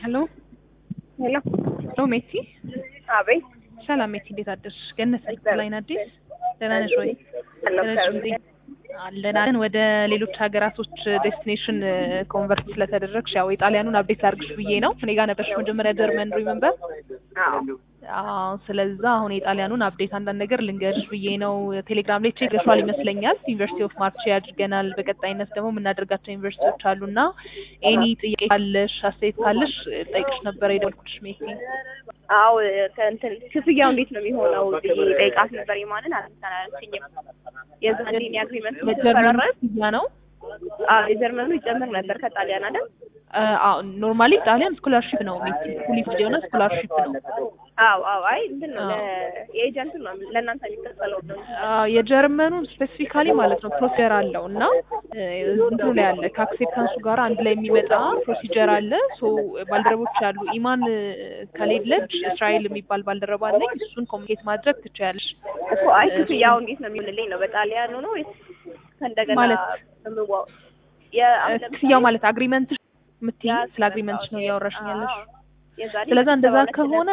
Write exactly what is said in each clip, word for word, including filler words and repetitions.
Hello. Hello. Hello ሜቲ አቤት። ሰላም ሜቲ እንዴት አደርሽ? ገነት ላይ አዲስ ደህና ነሽ ወይ? አለን ወደ ሌሎች ሀገራቶች ዴስቲኔሽን ኮንቨርት ስለተደረግሽ ያው ኢጣሊያኑን አፕዴት አድርግሽ ብዬ ነው። እኔ ጋር ነበርሽ መጀመሪያ ጀርመን ሪሜምበር? አዎ አዎ። ስለዛ አሁን ኢጣሊያኑን አፕዴት አንዳንድ ነገር ልንገርሽ ብዬ ነው። ቴሌግራም ላይ ቼክ ገሽዋል ይመስለኛል። ዩኒቨርሲቲ ኦፍ ማርች ያድርገናል። በቀጣይነት ደግሞ የምናደርጋቸው ዩኒቨርሲቲዎች አሉና ኤኒ ጥያቄ ካለሽ አስተያየት ካለሽ ጠይቅሽ ነበር የደወልኩሽ ሜቲ። አዎ ከእንትን ክፍያው እንዴት ነው የሚሆነው ብዬ ጠይቃት ነበር። የማንን አልተናገረችኝም። የዛኔ አግሪመንት መጀመሪያ ነው። አዎ የጀርመኑ ይጨምር ነበር ከጣሊያን አይደል? አዎ ኖርማሊ ጣሊያን ስኮላርሺፕ ነው ሜቲ ፉሊ ፍሪ የሆነ ስኮላርሺፕ ነው። አዎ አዎ አይ እንትን ነው ለኤጀንት ነው ለእናንተ የሚከፈለው ነው። አዎ የጀርመኑን ስፔሲፊካሊ ማለት ነው ፕሮሲጀር አለው እና እንትኑ ላይ አለ ከአክሴፕታንሱ ጋር አንድ ላይ የሚመጣ ፕሮሲጀር አለ። ሶ ባልደረቦች ያሉ ኢማን ከሌለች እስራኤል የሚባል ባልደረባ አለኝ። እሱን ኮሚኒኬት ማድረግ ትችያለሽ እኮ። አይ ክፍያው እንዴት ነው የሚሆንልኝ ነው በጣሊያኑ ነው ወይስ ከእንደገና ማለት ምንዋው የክፍያው ማለት አግሪመንት ምትይ ስለ አግሪመንት ነው ያወራሽኝ ያለሽ? ስለዛ እንደዛ ከሆነ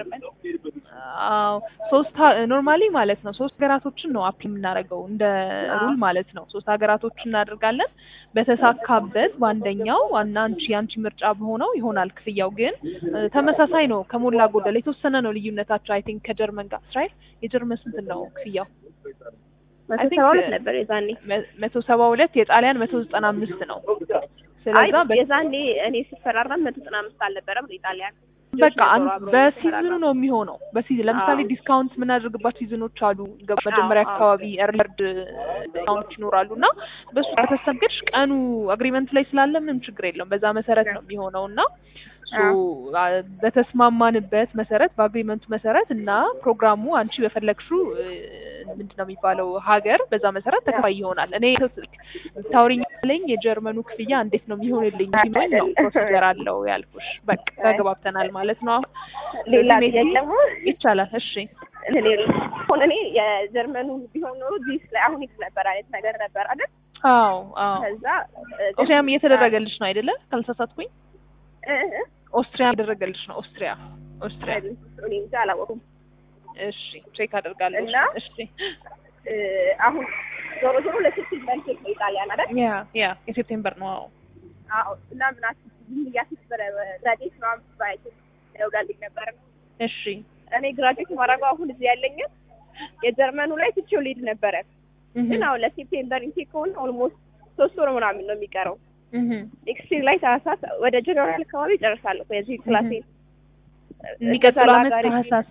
አዎ ሶስት ኖርማሊ ማለት ነው ሶስት ሀገራቶችን ነው አፕ የምናደርገው እንደ ሩል ማለት ነው። ሶስት ሀገራቶችን እናደርጋለን። በተሳካበት በአንደኛው እና አንቺ አንቺ ምርጫ በሆነው ይሆናል። ክፍያው ግን ተመሳሳይ ነው ከሞላ ጎደል። የተወሰነ ነው ልዩነታቸው አይ ቲንክ ከጀርመን ጋር። እስራኤል የጀርመን ስንት ነው ክፍያው? መቶ ሰባ ሁለት ነበር የዛኔ። መቶ ሰባ ሁለት የጣሊያን መቶ ዘጠና አምስት ነው። ስለዛ የዛኔ እኔ ስፈራራም መቶ ዘጠና አምስት አልነበረም ለኢጣሊያን። በቃ በሲዝኑ ነው የሚሆነው። በሲዝን ለምሳሌ ዲስካውንት የምናደርግባቸው ሲዝኖች አሉ። መጀመሪያ አካባቢ ኤርሊርድ ዲስካውንት ይኖራሉ እና በሱ ከተሰገድሽ ቀኑ አግሪመንት ላይ ስላለ ምንም ችግር የለውም። በዛ መሰረት ነው የሚሆነው እና ሶ በተስማማንበት መሰረት በአግሪመንቱ መሰረት እና ፕሮግራሙ አንቺ በፈለግሽው ምንድነው የሚባለው ሀገር በዛ መሰረት ተከፋይ ይሆናል። እኔ ታውሪኝ ያለኝ የጀርመኑ ክፍያ እንዴት ነው የሚሆንልኝ ሲሆን ነው ፕሮሲጀር አለው ያልኩሽ። በቃ ተግባብተናል ማለት ነው። ሌላ ደግሞ ይቻላል። እሺ ሆነ እኔ የጀርመኑ ቢሆን ኖሮ ዲስ ላይ አሁን ይት ነበር አይነት ነገር ነበር አይደል? አዎ አዎ። ከዛ ኦስትሪያም እየተደረገልሽ ነው አይደለ? ካልተሳሳትኩኝ ኦስትሪያ ያደረገልሽ ነው። ኦስትሪያ ኦስትሪያ እኔ እንጃ አላወኩም። እሺ ቼክ አደርጋለሁ። እና እሺ አሁን ዞሮ ዞሮ ለሴፕቴምበር ቼክ ነው ኢጣሊያን አይደል? ያ ያ የሴፕቴምበር ነው። አዎ አዎ። እና ምን አስብ ያስብ ግራጁዌት ነው ባይት ያውጋልኝ ነበር። እሺ እኔ ግራጁዌት ማድረግ አሁን እዚህ ያለኝ የጀርመኑ ላይ ትቼው ልሄድ ነበረ። ግን አሁን ለሴፕቴምበር ኢንቴክ ከሆነ ኦልሞስት ሶስት ወር ምናምን ነው የሚቀረው። ኔክስት ይር ላይ ታህሳስ ወደ ጀነራል አካባቢ ጨርሳለሁ የዚህ ክላሴ የሚቀጥለው ዓመት ታህሳስ።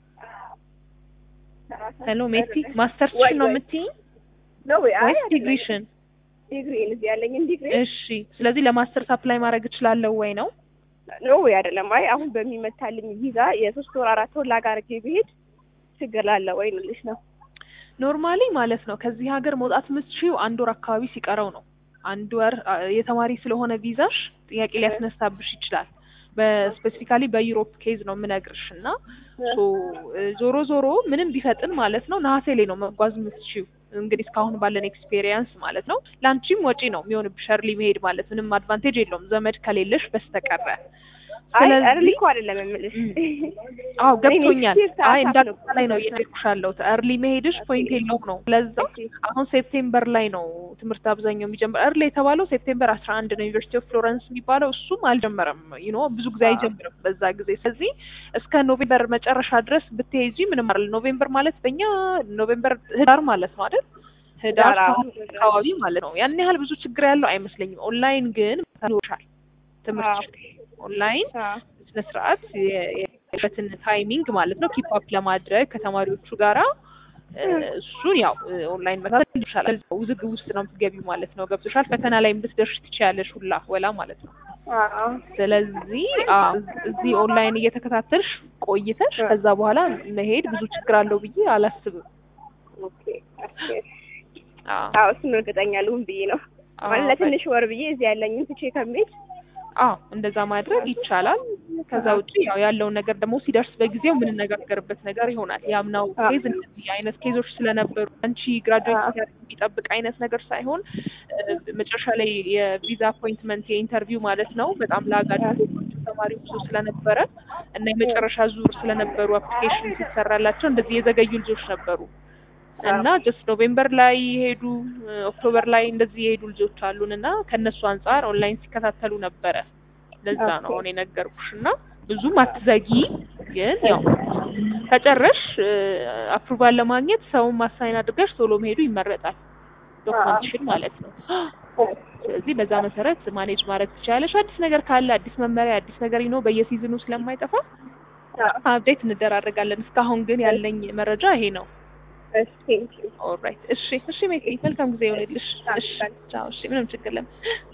ሄሎ ሜቲ ማስተርስ ነው የምትይኝ? ነው ወይ? አይ ዲግሪሽን ዲግሪ እዚህ ያለኝ ዲግሪ። እሺ ስለዚህ ለማስተርስ አፕላይ ማድረግ እችላለሁ ወይ ነው? ነው ወይ አይደለም? አይ አሁን በሚመታልኝ ቪዛ የሶስት ወር አራት ወር ላጋርጌ ብሄድ ችግር አለ ወይ ልልሽ ነው። ኖርማሊ ማለት ነው ከዚህ ሀገር መውጣት የምትችይው አንድ ወር አካባቢ ሲቀረው ነው። አንድ ወር የተማሪ ስለሆነ ቪዛሽ ጥያቄ ሊያስነሳብሽ ይችላል። በስፔሲፊካሊ በዩሮፕ ኬዝ ነው የምነግርሽ እና ሶ ዞሮ ዞሮ ምንም ቢፈጥን ማለት ነው ነሐሴ ላይ ነው መጓዝ የምትችይው። እንግዲህ እስካሁን ባለን ኤክስፒሪየንስ ማለት ነው ላንቺም ወጪ ነው የሚሆንብሽ እርሊ መሄድ ማለት ምንም አድቫንቴጅ የለውም ዘመድ ከሌለሽ በስተቀር። ስለዚህ እርሊ እኮ አይደለም የምልሽ። አዎ ገብቶኛል። አይ እንዳትላይ ነው እየደኩሻለሁ። እርሊ መሄድሽ ፖይንት የለውም ነው። ስለዚህ አሁን ሴፕቴምበር ላይ ነው ትምህርት አብዛኛው የሚጀምረው። እርሊ የተባለው ሴፕቴምበር አስራ አንድ ነው ዩኒቨርሲቲ ኦፍ ፍሎረንስ የሚባለው። እሱም አልጀመረም ዩ ኖ ብዙ ጊዜ አይጀምርም በዛ ጊዜ። ስለዚህ እስከ ኖቬምበር መጨረሻ ድረስ ብትሄጂ ምንም አይደል። ኖቬምበር ማለት በእኛ ኖቬምበር ህዳር ማለት ነው አይደል? ህዳር አካባቢ ማለት ነው። ያን ያህል ብዙ ችግር ያለው አይመስለኝም። ኦንላይን ግን ይኖርሻል ትምህርት ኦንላይን ስነ ስርዓት የበትን ታይሚንግ ማለት ነው ኪፕ አፕ ለማድረግ ከተማሪዎቹ ጋራ እሱን ያው ኦንላይን መታተል ይችላል። ውዝግብ ውስጥ ነው የምትገቢው ማለት ነው። ገብቶሻል? ፈተና ላይ እንድትደርሽ ትችያለሽ ሁላ ወላ ማለት ነው። ስለዚህ እዚህ ኦንላይን እየተከታተልሽ ቆይተሽ ከዛ በኋላ መሄድ ብዙ ችግር አለው ብዬ አላስብም። ኦኬ አዎ እሱን እርግጠኛ ልሁን ብዬ ነው ማለት ለትንሽ ወር ብዬ እዚህ ያለኝን ትቼ ከመሄድ አዎ እንደዛ ማድረግ ይቻላል። ከዛ ውጪ ያው ያለውን ነገር ደግሞ ሲደርስ በጊዜው የምንነጋገርበት ነገር ይሆናል። ያምናው ኬዝ እንደዚህ አይነት ኬዞች ስለነበሩ አንቺ ግራጁዌት ሲያደርግ የሚጠብቅ አይነት ነገር ሳይሆን መጨረሻ ላይ የቪዛ አፖይንትመንት የኢንተርቪው ማለት ነው በጣም ላጋጭ ተማሪ ብዙ ስለነበረ እና የመጨረሻ ዙር ስለነበሩ አፕሊኬሽን ሲሰራላቸው እንደዚህ የዘገዩ ልጆች ነበሩ እና ጀስት ኖቬምበር ላይ የሄዱ ኦክቶበር ላይ እንደዚህ የሄዱ ልጆች አሉን እና ከነሱ አንፃር ኦንላይን ሲከታተሉ ነበረ። ለዛ ነው አሁን የነገርኩሽ እና ብዙም አትዘጊ፣ ግን ያው ከጨረሽ አፕሩቫል ለማግኘት ሰውን ማሳይን አድርገሽ ቶሎ መሄዱ ይመረጣል፣ ዶክመንትሽን ማለት ነው። ስለዚህ በዛ መሰረት ማኔጅ ማድረግ ትችላለሽ። አዲስ ነገር ካለ አዲስ መመሪያ አዲስ ነገር ይኖ በየሲዝኑ ስለማይጠፋ አፕዴት እንደራረጋለን። እስካሁን ግን ያለኝ መረጃ ይሄ ነው። እሺ ኦልራይት እሺ እሺ ሜቴ መልካም ጊዜ ይሁንልሽ። እሺ ቻው። እሺ ምንም ችግር የለም።